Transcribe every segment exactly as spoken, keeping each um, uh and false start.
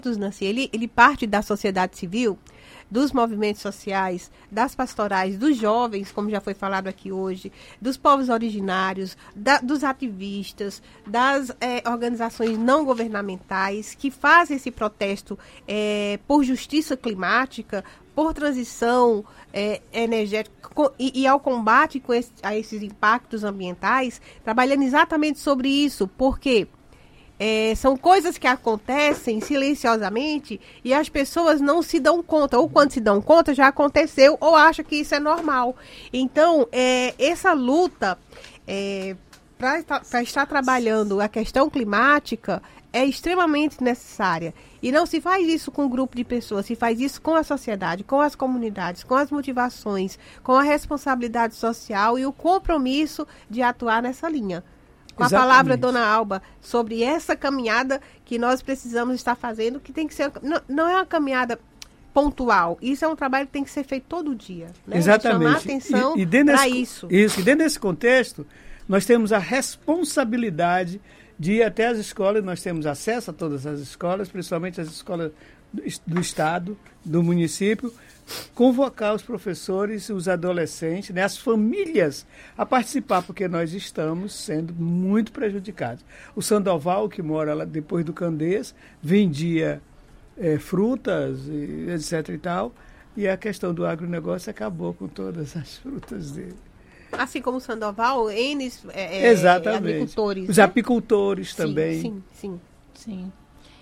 Nancy, ele, ele parte da sociedade civil, dos movimentos sociais, das pastorais, dos jovens, como já foi falado aqui hoje, dos povos originários, da, dos ativistas, das é, organizações não governamentais que fazem esse protesto é, por justiça climática, por transição é, energética e, e ao combate com esse, a esses impactos ambientais, trabalhando exatamente sobre isso, porque É, são coisas que acontecem silenciosamente e as pessoas não se dão conta, ou quando se dão conta já aconteceu, ou acham que isso é normal. Então, é, essa luta é, para estar trabalhando a questão climática é extremamente necessária. E não se faz isso com um grupo de pessoas, se faz isso com a sociedade, com as comunidades, com as motivações, com a responsabilidade social e o compromisso de atuar nessa linha. Com a Exatamente. palavra, dona Alba, sobre essa caminhada que nós precisamos estar fazendo, que tem que ser, não, não é uma caminhada pontual, isso é um trabalho que tem que ser feito todo dia. Né? Exatamente. Chamar atenção para isso. Isso, e dentro desse contexto, nós temos a responsabilidade de ir até as escolas, nós temos acesso a todas as escolas, principalmente as escolas do, do Estado, do município, convocar os professores, os adolescentes, né, as famílias a participar, porque nós estamos sendo muito prejudicados. O Sandoval, que mora lá depois do Candeias, vendia é, frutas, e etc e tal, e a questão do agronegócio acabou com todas as frutas dele. Assim como o Sandoval, N é, Exatamente. agricultores. Os né? apicultores também. Sim, sim, sim. Sim.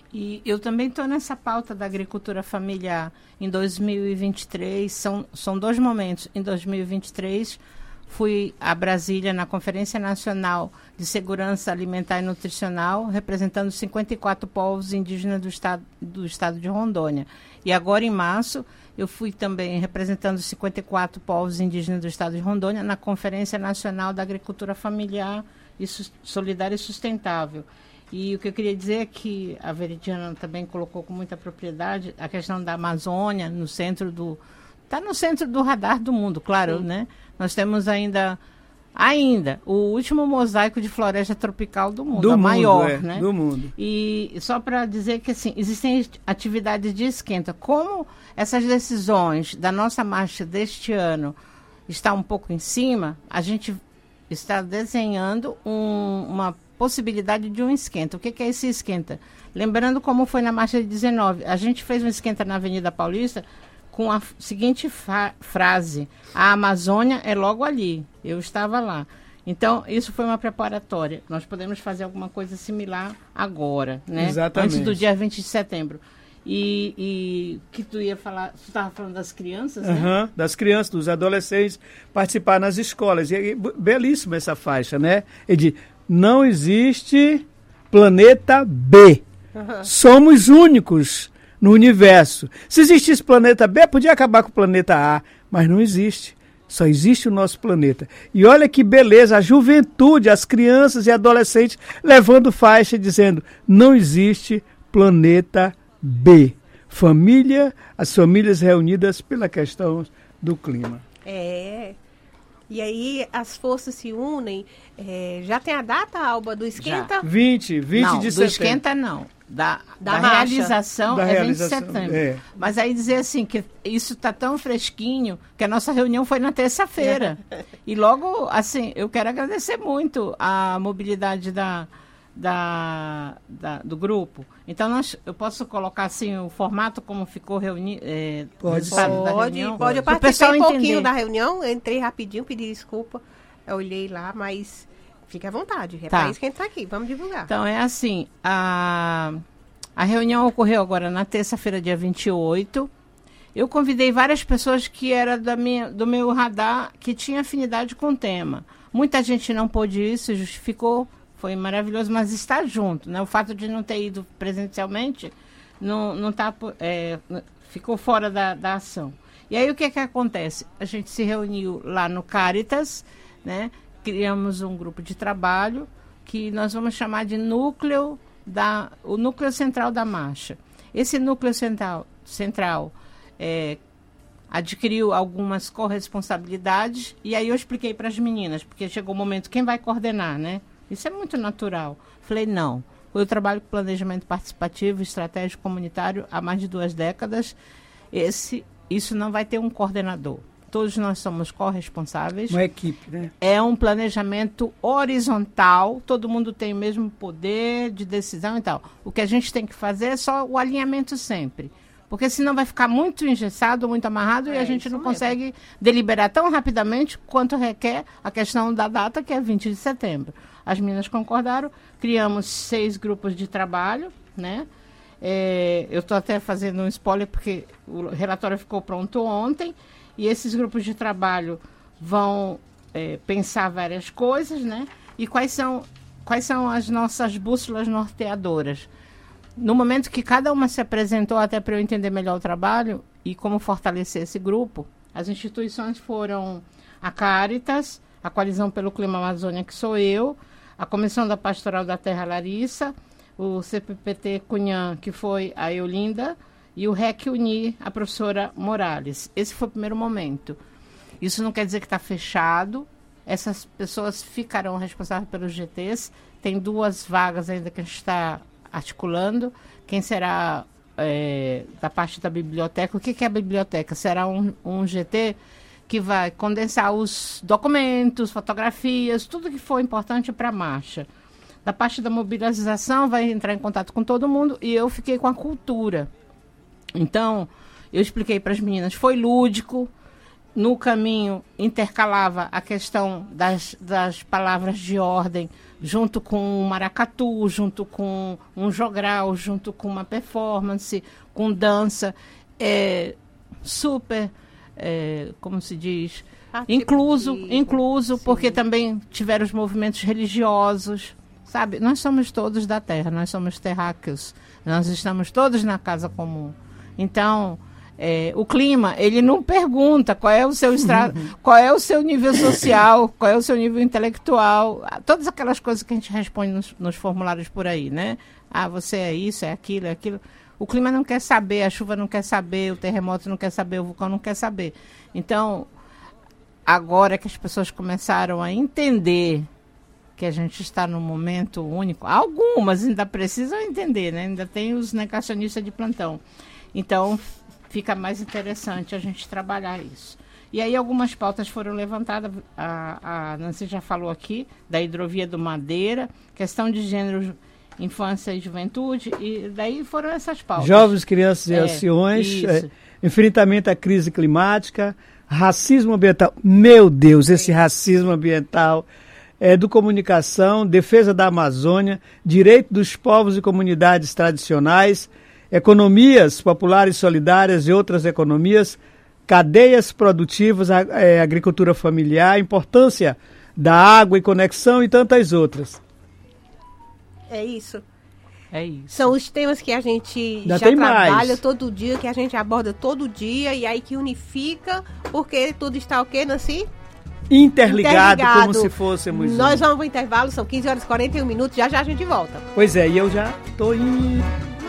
E eu também estou nessa pauta da agricultura familiar. Em dois mil e vinte e três, são, são dois momentos. Em dois mil e vinte e três, fui a Brasília na Conferência Nacional de Segurança Alimentar e Nutricional, representando cinquenta e quatro povos indígenas do estado, do estado de Rondônia. E agora, em março, eu fui também representando cinquenta e quatro povos indígenas do estado de Rondônia na Conferência Nacional da Agricultura Familiar e Solidária e Sustentável. E o que eu queria dizer é que a Veridiana também colocou com muita propriedade a questão da Amazônia no centro do... Está no centro do radar do mundo, claro, Sim. né? Nós temos ainda, ainda o último mosaico de floresta tropical do mundo, do a mundo, maior, é, né? Do mundo. E só para dizer que, assim, existem atividades de esquenta. Como essas decisões da nossa marcha deste ano está um pouco em cima, a gente está desenhando um, uma possibilidade de um esquenta. O que, que é esse esquenta? Lembrando como foi na marcha de dezenove, a gente fez um esquenta na Avenida Paulista com a seguinte fa- frase: a Amazônia é logo ali. Eu estava lá. Então, isso foi uma preparatória. Nós podemos fazer alguma coisa similar agora, né? Exatamente. Antes do dia vinte de setembro. E, e que tu ia falar, tu estava falando das crianças, né? Uhum, das crianças, dos adolescentes, participar nas escolas. E é belíssima essa faixa, né? E de não existe planeta B. Uhum. Somos únicos no universo. Se existisse planeta B, podia acabar com o planeta A, mas não existe. Só existe o nosso planeta. E olha que beleza, a juventude, as crianças e adolescentes levando faixa dizendo: não existe planeta B. Família, as famílias reunidas pela questão do clima. É. E aí as forças se unem. É, já tem a data, Alba, do esquenta? Já. vinte, vinte não, de do setembro. esquenta não. Da, da, da realização da é realização, vinte de setembro. É. Mas aí dizer assim, que isso está tão fresquinho, que a nossa reunião foi na terça-feira. E logo, assim, eu quero agradecer muito a mobilidade da, da, da, do grupo. Então, nós, eu posso colocar assim o formato como ficou reunido? É, pode, pode, pode. Eu participei um pouquinho entender. da reunião, eu entrei rapidinho, pedi desculpa, eu olhei lá, mas fique à vontade, é tá. para isso que a gente está aqui, vamos divulgar. Então, é assim, a, a reunião ocorreu agora na terça-feira, dia vinte e oito. Eu convidei várias pessoas que eram da minha, do meu radar, que tinham afinidade com o tema. Muita gente não pôde ir, se justificou, foi maravilhoso, mas está junto, né? O fato de não ter ido presencialmente não, não tá, é, ficou fora da, da ação. E aí o que, que acontece? A gente se reuniu lá no Caritas, né? Criamos um grupo de trabalho que nós vamos chamar de núcleo da, o núcleo central da marcha. Esse núcleo central, central é, adquiriu algumas corresponsabilidades e aí eu expliquei para as meninas, porque chegou o momento, quem vai coordenar, né? Isso é muito natural. Falei, não, Eu trabalho com planejamento participativo, estratégico comunitário há mais de duas décadas. Esse, isso não vai ter um coordenador. Todos nós somos corresponsáveis. Uma equipe, né? É um planejamento horizontal, todo mundo tem o mesmo poder de decisão e tal. O que a gente tem que fazer é só o alinhamento sempre. Porque senão vai ficar muito engessado, muito amarrado, é, e a gente não mesmo. consegue deliberar tão rapidamente quanto requer a questão da data, que é vinte de setembro. As meninas concordaram, criamos seis grupos de trabalho, né? É, eu estou até fazendo um spoiler, porque o relatório ficou pronto ontem, e esses grupos de trabalho vão é, pensar várias coisas, né? E quais são, quais são as nossas bússolas norteadoras? No momento que cada uma se apresentou, até para eu entender melhor o trabalho e como fortalecer esse grupo, as instituições foram a Caritas, a Coalizão pelo Clima Amazônia, que sou eu, a Comissão da Pastoral da Terra Larissa, o C P P T Cunhã, que foi a Eulinda, e o R E C Unir, a professora Morales. Esse foi o primeiro momento. Isso não quer dizer que está fechado. Essas pessoas ficarão responsáveis pelos G Tês. Tem duas vagas ainda que a gente está articulando. Quem será é, da parte da biblioteca? O que, que é a biblioteca? Será um, um G T que vai condensar os documentos, fotografias, tudo que for importante para a marcha. Da parte da mobilização, vai entrar em contato com todo mundo, e eu fiquei com a cultura. Então, eu expliquei para as meninas, foi lúdico, no caminho intercalava a questão das, das palavras de ordem, junto com um maracatu, junto com um jogral, junto com uma performance, com dança, é, super, é, como se diz, ah, incluso, tipo incluso porque também tiveram os movimentos religiosos, sabe? Nós somos todos da terra, nós somos terráqueos, nós estamos todos na casa comum. Então, é, o clima, ele não pergunta qual é o seu estrado, qual é o seu nível social, qual é o seu nível intelectual, todas aquelas coisas que a gente responde nos, nos formulários por aí, né? Ah, você é isso, é aquilo, é aquilo. O clima não quer saber, a chuva não quer saber, o terremoto não quer saber, o vulcão não quer saber. Então, agora que as pessoas começaram a entender que a gente está num momento único, algumas ainda precisam entender, né? Ainda tem os negacionistas de plantão. Então, fica mais interessante a gente trabalhar isso. E aí algumas pautas foram levantadas, a, a Nancy já falou aqui, da hidrovia do Madeira, questão de gênero, infância e juventude, e daí foram essas pautas. Jovens, crianças e é, anciões, é, enfrentamento à crise climática, racismo ambiental. Meu Deus, esse racismo ambiental, educomunicação, defesa da Amazônia, direito dos povos e comunidades tradicionais, economias populares solidárias e outras economias, cadeias produtivas, a, é, agricultura familiar, importância da água e conexão e tantas outras. É isso. É isso. São os temas que a gente Ainda já tem trabalha mais. todo dia, que a gente aborda todo dia, e aí que unifica, porque tudo está o quê, Nancy? Interligado, Interligado. como se fôssemos... Nós um. vamos para o intervalo, são quinze horas e quarenta e um minutos, já já a gente volta. Pois é, e eu já estou indo...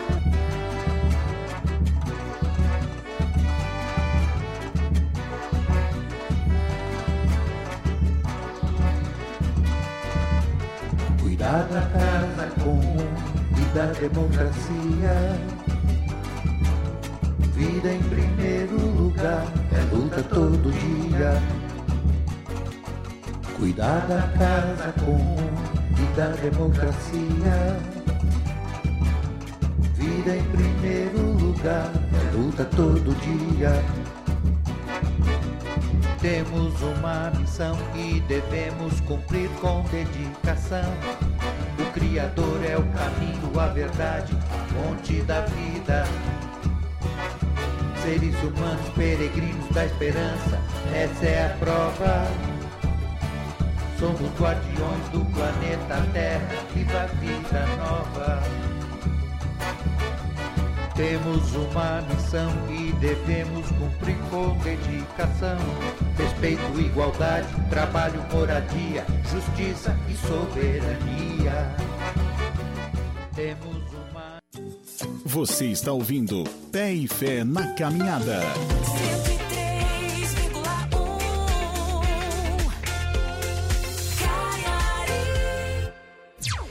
Cuidar da casa comum e da democracia. Vida em primeiro lugar, é luta todo dia. Cuidar da casa comum e da democracia. Vida em primeiro lugar, é luta todo dia. Temos uma missão e devemos cumprir com dedicação. O Criador é o caminho, a verdade, a fonte da vida. Seres humanos, peregrinos da esperança, essa é a prova. Somos guardiões do planeta Terra, viva a vida nova. Temos uma missão e devemos cumprir com dedicação. Respeito, igualdade, trabalho, moradia, justiça e soberania. Temos uma... Você está ouvindo Pé e Fé na Caminhada. cento e três vírgula um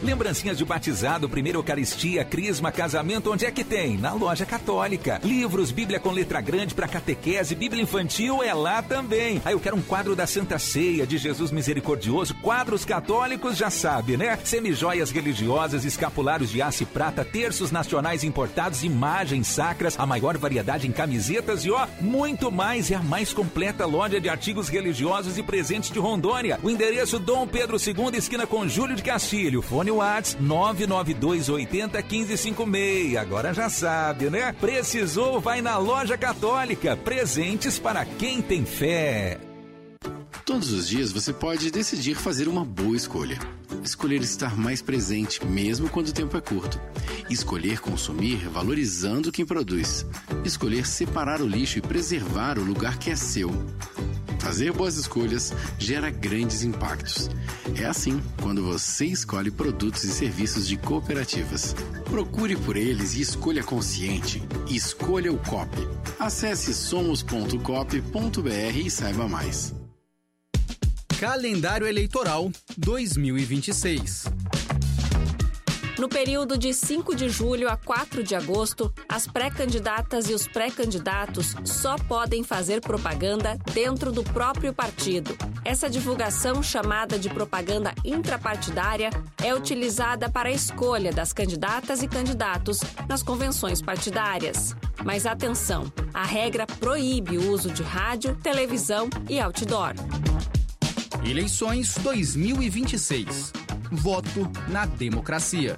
Lembrancinhas de batizado, primeira Eucaristia, crisma, casamento, onde é que tem? Na Loja Católica. Livros, Bíblia com letra grande para catequese, Bíblia infantil é lá também. Aí eu quero um quadro da Santa Ceia, de Jesus Misericordioso, quadros católicos, já sabe, né? Semijoias religiosas, escapulários de aço e prata, terços nacionais importados, imagens sacras, a maior variedade em camisetas e ó, muito mais. É a mais completa loja de artigos religiosos e presentes de Rondônia. O endereço Dom Pedro segundo, esquina com Júlio de Castilho. Fone WhatsApp nove nove dois oito zero um cinco cinco seis. Agora já sabe, né? Precisou, vai na Loja Católica. Presentes para quem tem fé. Todos os dias você pode decidir fazer uma boa escolha. Escolher estar mais presente, mesmo quando o tempo é curto. Escolher consumir valorizando quem produz. Escolher separar o lixo e preservar o lugar que é seu. Fazer boas escolhas gera grandes impactos. É assim quando você escolhe produtos e serviços de cooperativas. Procure por eles e escolha consciente. Escolha o Coop. Acesse somos ponto coop ponto br e saiba mais. Calendário Eleitoral dois mil e vinte e seis. No período de cinco de julho a quatro de agosto, as pré-candidatas e os pré-candidatos só podem fazer propaganda dentro do próprio partido. Essa divulgação, chamada de propaganda intrapartidária, é utilizada para a escolha das candidatas e candidatos nas convenções partidárias. Mas atenção, a regra proíbe o uso de rádio, televisão e outdoor. Eleições dois mil e vinte e seis. Voto na democracia.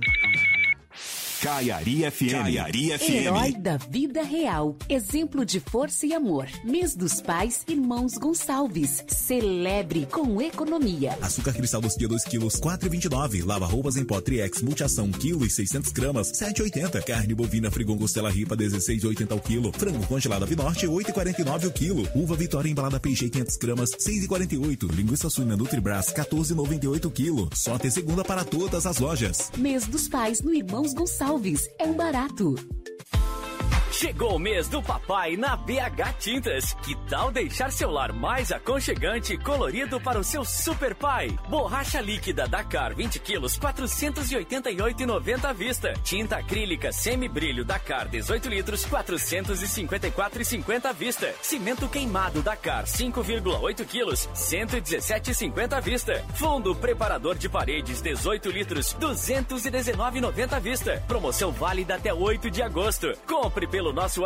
Caiari F M. Caiari F M. Herói da vida real. Exemplo de força e amor. Mês dos Pais, Irmãos Gonçalves. Celebre com economia. Açúcar cristal doce dois quilos, quatro reais e vinte e nove centavos. Lava roupas em pó Triex Multiação, quilo e seiscentas gramas, sete reais e oitenta centavos. Carne bovina Frigon Costela Ripa, dezesseis reais e oitenta centavos o quilo. Frango congelado Avinorte, oito reais e quarenta e nove centavos o quilo. Uva Vitória embalada Peixe, quinhentas gramas, seis reais e quarenta e oito centavos. Linguiça suína Nutribras, quatorze reais e noventa e oito centavos o quilo. Só até segunda para todas as lojas. Mês dos Pais no Irmãos Gonçalves. É um barato. Chegou o mês do papai na B H Tintas. Que tal deixar seu lar mais aconchegante e colorido para o seu super pai? Borracha líquida Dakar vinte quilos, quatrocentos e oitenta e oito reais e noventa centavos à vista. Tinta acrílica semi-brilho Dakar dezoito litros, quatrocentos e cinquenta e quatro reais e cinquenta centavos à vista. Cimento queimado Dakar cinco vírgula oito quilos, cento e dezessete reais e cinquenta centavos à vista. Fundo preparador de paredes dezoito litros, duzentos e dezenove reais e noventa centavos à vista. Promoção válida até oito de agosto. Compre pelo nosso